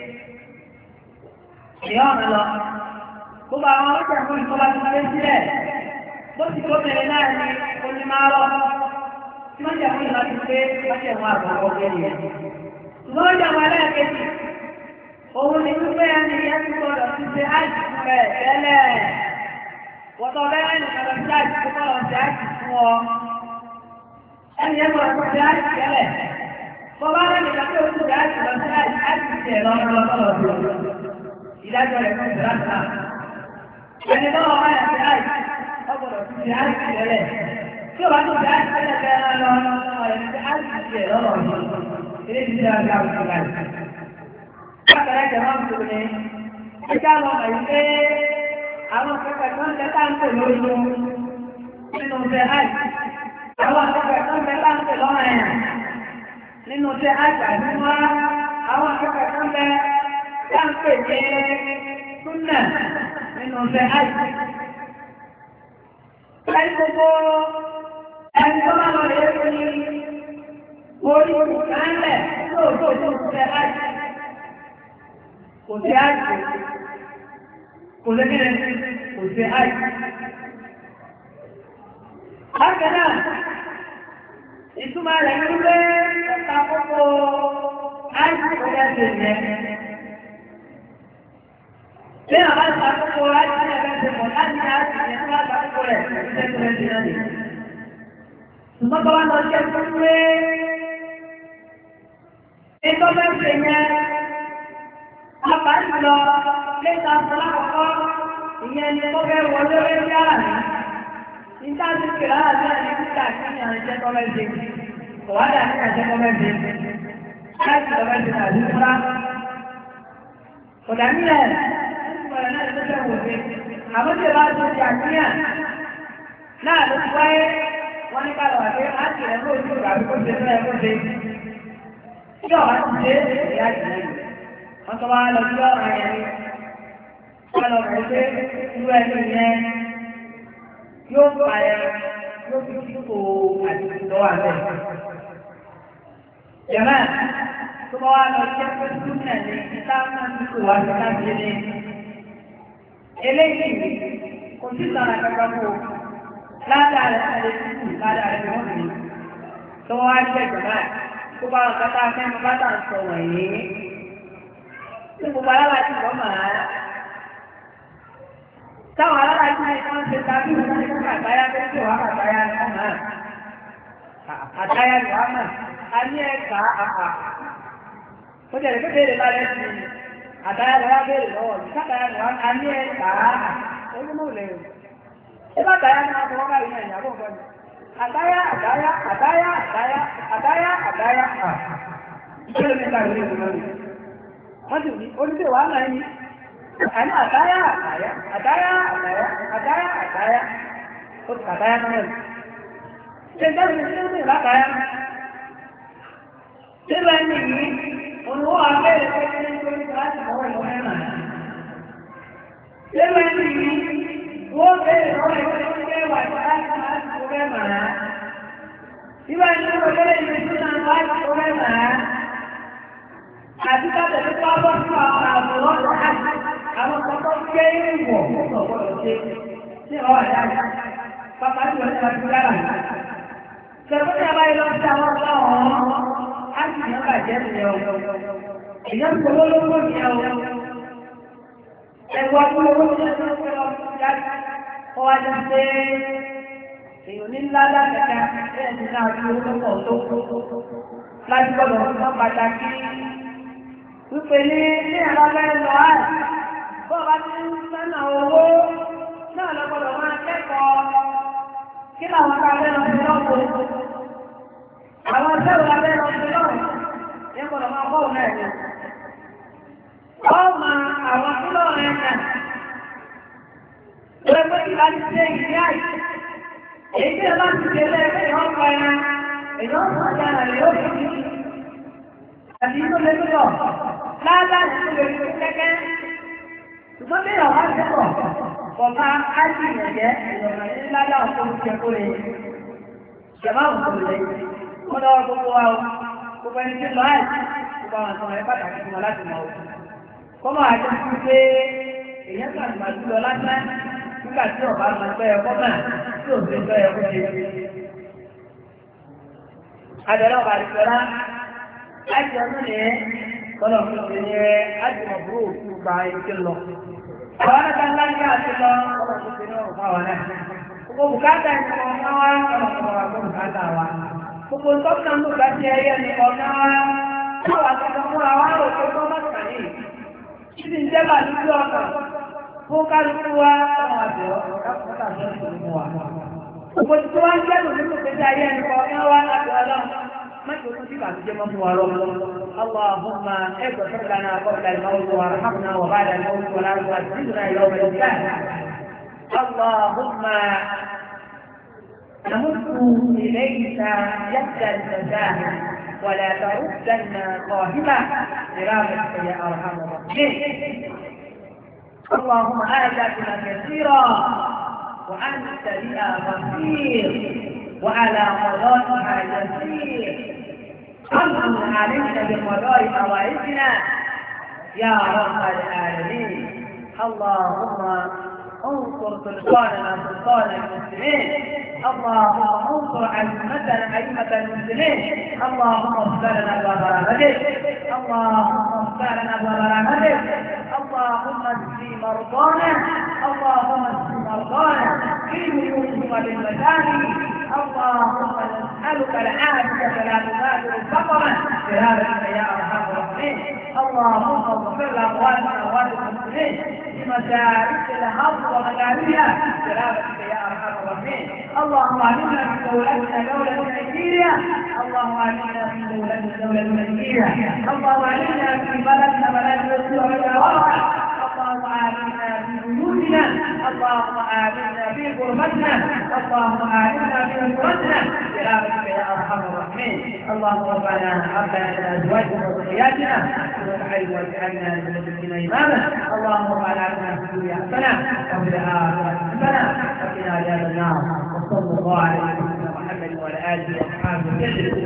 Ìyá ọ̀nà lọ. Gbogbo àwọn ọ̀rọ̀ ìjọba ìjọba ti máa ń sílẹ̀, bó ti tó bẹ̀rẹ̀ náà ni oní máa rọ̀, tí wọ́n jẹ́ fún ìlànà ti pé wọ́n jẹ́ wọn àgbà ọgbẹ́ rẹ̀. Ṣùgbọ́n ó jẹ́ wọn aláàkejì, òun ni wípé ẹni ìyá ti gbọdọ̀ ti ṣe áìsì rẹ̀ tẹ́lẹ̀. Wọ́tọ̀ bẹ́ẹ̀ ní ọ̀dọ̀ ti áìsì tó kọ́ lọ sí áìsì fún ọ. Ẹni yẹn gbọdọ̀ ti ṣe áìsì tẹ́lẹ̀. Bọ́bá rẹ̀ nìkan tí ó ti ṣe áìsì lọ sí áìsì tiẹ̀ lọ́wọ́ ìdájọ́ rẹ̀ fún ìdájọ́ ẹni lọ́wọ́ máa yà sí àìsí ọgbọ̀dọ̀ ti di àìsí rẹ̀ tí ó bá tó di àìsí rẹ̀ bẹ́ẹ̀ lọ ọ̀rẹ́ ti àìsí rẹ̀ lọ́wọ́ yìí ilé ti di àìsí àwùjọ láì. Bákan ẹ̀jẹ̀ máa ń tó ní ẹjá lọ mọ̀ yìí pé àwọn akẹ́kọ̀ọ́ tó ń tẹ́ táǹtẹ̀ lórí nínú tẹ àìsí. Àwọn akẹ́kọ̀ọ́ tó ń tẹ́ táǹtẹ̀ lọ́rọ̀ ẹ̀yàn nínú tẹ àìsí àdúgbò àwọn akẹ́kọ̀ọ́ kan bẹ láǹpẹ̀ ní súnà nínú ọ̀fẹ́ àìsí. Láì gbogbo ẹni tó máa lọ lè rí orí ìkànlẹ̀ lóòótọ́ tó ṣe àìsí. Kò sí àìsí. Kò lẹ́gẹ̀rẹ́ kò sí àìsí. Bákan náà, ìtumọ̀ rẹ̀ ní pé ẹ̀ka gbogbo àìsí kò yẹ ṣe yẹ. Bí àwọn àti àkókò àìsí ẹ̀fẹ́ ṣe mọ̀ láti ní àìsí ẹ̀ tó wá àkókò rẹ̀ ṣe tó rẹ̀ ṣe náà nì. Ṣùgbọ́n bá wá lọ jẹ́ fún pé ètò fẹ́ ṣe yẹn, àpá ìlọ lẹ́ta sọlá kọ̀kọ́ ìyẹn ni tó fẹ́ wọlé lórí yàrá ní. Nígbà tí kìlá àti ẹni títà sí ní àwọn iṣẹ́ tó fẹ́ ṣe. Kò wá dà ní àṣẹ tó fẹ́ ṣe. Láti tó fẹ́ ṣe tàbí fúnra. Kò dà nílẹ̀. Àwọn tí ó bá tó ti àníyàn náà ló ti wáyé wọ́n ní kálọ̀ àti láti rẹ̀ ló ti rà kó ṣe fẹ́ kó ṣe. Tí ọ̀bá ti ṣe ìyá ìjìnlẹ̀ wọ́n tó wá lọ sí ọ̀rọ̀ yẹn ní. Wọ́n lọ rẹ̀ pé irú ẹni yẹn yóò fà ẹ yóò fi kíkò àti ìlọ́wà bẹ́ẹ̀. Jẹ̀mẹ́ tó bá wá lọ sí ẹgbẹ́ súnmọ̀ ní ìtàkùn kíkò wá sí láti ní. Eléyìí kò sí sọ̀rọ̀ kankan kó ládàá rẹ̀ ṣẹlẹ̀ títù ládàá rẹ̀ wọ́n fi tó wá jẹ́ ìjọba tó bá wọn kátà fẹ́mi bá tà ń sọ wọ̀nyí. Tí gbogbo alára ti wọ́n máa táwọn alára ti ní wọ́n ṣe tàbí wọ́n ní kí àtàyà tó ṣe wá àtàyà ni wọ́n máa àtàyà ni wọ́n máa a ní ẹ̀ka àpà. Ó jẹ́ ìpínlẹ̀ èdè lálẹ́ sí i. Àtàyà lọ́wọ́ bèèrè lọ́wọ́ ìsákàyà ni wọ́n a ní ẹ̀ka ẹgbẹ́ lè rò. Ẹgbẹ́ àtàyà ni wọ́n fọwọ́ báyìí náà ìyàbọ̀ ọ̀gọ́ ni. Àtàyà, àtàyà, àtàyà, àtàyà, àtàyà, àtàyà. Ìṣẹ́lẹ̀ nígbà ìlú ìlú lórí. Wọ́n ti ní oníṣẹ́ wà náà ní. Àní àtàyà, àtàyà, àtàyà, àtàyà, àtàyà, àtàyà. Ó ti àtàyà náà rẹ̀. Ṣé ìdáhùn ní ṣé ń rìn látàyà? Ṣé bẹ́ẹ̀ ni yìí? Olùwọ́ abẹ́rẹ́ pé kí ní torí láti mọ́wọ́ ìwọ̀n ẹ̀rọ. Lẹ́nu ẹni yìí, wọ́n bẹ̀rẹ̀ lọ́wọ́ ìwọ̀n ẹgbẹ́ wà láti kó bẹ́ẹ̀ màá. Ìwà ìlú òṣèré ìlú tó náà láti kó bẹ́ẹ̀ màá. Àti káàtẹ̀ tó bá bọ́ fún àwọn àbúrò láti àwọn kọ́kọ́ gbé ìwọ̀ fún ọ̀pọ̀lọ̀ ṣe. Ṣé ọ wà dáadáa? Pápá tí wọ́n ti wá sí dára. Ṣẹ̀fún ní abáyé lọ sí àwọn ọ̀gá ọ̀hún. Á sì ní bàjẹ́ ìyẹn o. Ìyẹn kò lólógbò ìyẹn o. Ẹ̀wọ̀n tó owó tí ó ń fẹ́ lọ sí jáde. Ó wá jẹ́ pé èèyàn ní ńlá lágbàdá bẹ́ẹ̀ ní náà fi owó pọ̀ tó. Láti gbọ́dọ̀ fún pàtàkì. Wípé ní ẹ̀rọ̀lẹ́ lọ àì. Bọ́ bá ti ń sẹ́nà owó náà lọ gbọ́dọ̀ máa kẹ́kọ̀ọ́. Kí làwọn ká lẹ́nu sí lọ́wọ́? Àwọn ìṣẹ́rù lábẹ́ lọ sí lọ́wọ́. Ní gbọ́dọ̀ máa bọ́ òun náà ni. Ọmọ àwọn kílọ̀ rẹ̀ náà. Ẹgbẹ́ tí bá ti ṣe ìdí àì. Èyí tí ẹ bá ti ṣe lẹ́ẹ̀kẹ́ ìhọ́pọ̀ ẹran. Èyàn fún ọjà rẹ̀ yóò fi àti tó lé lọ. Láàbáà ti lè fi kẹ́kẹ́. Ṣùgbọ́n bí ọ̀há ti pọ̀, ọ̀pá ájì ìrẹ̀jẹ́ ìrọ̀rọ̀ ní lálá ọ̀pọ̀ ìjẹ́ kó lè. Ìjọba òkú lè. Ó lọ́wọ́ gbogbo wa o. Gbogbo ẹni tí lọ àìsí. Gbogbo àwọn àtọ̀rọ̀ ẹ pàtàkì fún wọn láti mọ̀ o. Kọ́mọ̀ àjọ fún pé èèyàn kàn máa jùlọ lásán nígbà tí ọ̀bá máa gbẹ́ ẹ̀kọ́ náà tí ò sí gbẹ́ ẹ̀kọ́ ṣe. Àjọ̀lá ọ̀bà àdìsọ́lá láti ọdún ní kọ́nà fún mi ní àjùmọ̀ búrò òkú gba ìké lọ. Àwọn ọ̀nà ńlá ní àti lọ kọ́nà fún mi ní ọ̀rùn fún àwọn náà. Gbogbo bùkátà ìṣòro ọ̀nà wa kọ́nà fún wa gbọ́ bùkátà wa. Gbogbo tọ́kàn ló bá ti ẹyẹ ní ọ̀nà wa. Táwọn akẹ́kọ̀ọ́ fúnra wa rò pé kọ́ mọ́tò ní. Títí ń jẹ́ bàálù sí ọkàn. Fún kálukú wa àwọn àbẹ̀wò káfíńtà ní ìṣòro wa. Gbogbo tí wọ́n ń jẹ́ lòdì tó fi ayé ẹni kọ̀ọ̀kan wá láti ọlọ́run. ما يكون فيك عن جمع اللهم اغفر لنا قبل الموت وارحمنا وبعد الموت ولا تؤذنا يوم القيامة. اللهم نمد إليك يد الجزاء ولا تردنا قاهبة برحمتك يا أرحم الراحمين. اللهم آتنا كثيرا وأنت بها بصير وعلى قضائها يسير. أمن علينا بقضاء حوائجنا يا رب العالمين. اللهم انصر سلطاننا سلطان المسلمين. اللهم انصر أئمة المسلمين. اللهم اغفر لنا ببرامتك. اللهم اغفر لنا ببرامتك. اللهم اشف مرضانا. اللهم اشف مرضانا في بيوتهم وبالمساجد. اللهم نسألك العافية لا تبادر الفقر برحمتك يا أرحم الراحمين. اللهم اغفر لأمواتنا وأموات المسلمين في مشارق الأرض ومغاربها برحمتك يا أرحم الراحمين. اللهم آمنا في دولتنا دولة نيجيريا. اللهم آمنا في دولتنا دولة نيجيريا. اللهم آمنا في بلدنا بلد الرسول والجوارح. اللهم آمنا في بيوتنا. اللهم آمنا في غربتنا. اللهم آمنا في غربتنا برحمتك يا أرحم الراحمين. اللهم ربنا هب لنا من أزواجنا وذرياتنا قرة أعين واجعلنا للمتقين إماما. اللهم ربنا آتنا في الدنيا حسنة وفي الآخرة حسنة وقنا عذاب النار. وصلى الله على سيدنا محمد وعلى آله وأصحابه وسلم.